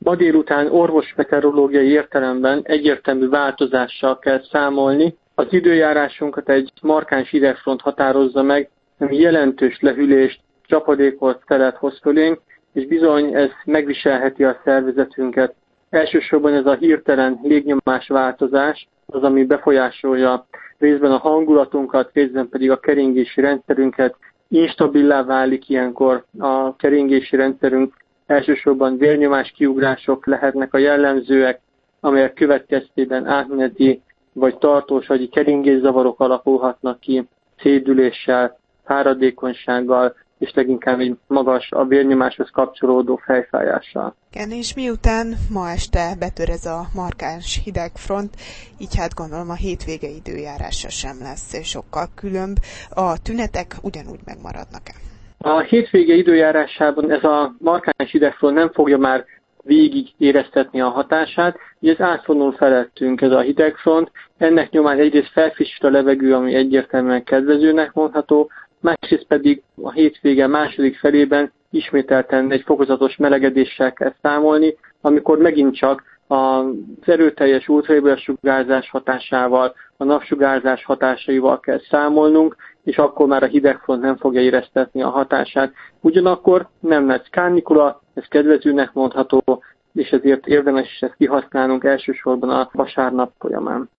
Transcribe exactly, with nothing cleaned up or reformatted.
Ma délután orvosmeteorológiai értelemben egyértelmű változással kell számolni. Az időjárásunkat egy markáns hidegfront határozza meg, ami jelentős lehűlést, csapadékot telet hoz fölénk, és bizony ez megviselheti a szervezetünket. Elsősorban ez a hirtelen légnyomás változás az, ami befolyásolja részben a hangulatunkat, részben pedig a keringési rendszerünket. Instabilá válik ilyenkor a keringési rendszerünk, elsősorban vérnyomás kiugrások lehetnek a jellemzőek, amelyek következtében átmeneti vagy tartós agyi keringészavarok alakulhatnak ki, szédüléssel, fáradékonysággal, és leginkább egy magas a vérnyomáshoz kapcsolódó fejfájással. Igen, és miután ma este betör ez a markáns hidegfront, így hát gondolom a hétvége időjárása sem lesz sokkal különb. A tünetek ugyanúgy megmaradnak-e? A hétvége időjárásában ez a markáns hidegfront nem fogja már végig éreztetni a hatását, így ez átvonul felettünk ez a hidegfront. Ennek nyomán egyrészt felfrissül a levegő, ami egyértelműen kedvezőnek mondható, másrészt pedig a hétvége második felében ismételten egy fokozatos melegedéssel kell számolni, amikor megint csak az erőteljes ultraviolet sugárzás hatásával, a napsugárzás hatásaival kell számolnunk, és akkor már a hidegfront nem fogja éreztetni a hatását. Ugyanakkor nem lesz kánikula, ez kedvezőnek mondható, és ezért érdemes ezt kihasználnunk elsősorban a vasárnap folyamán.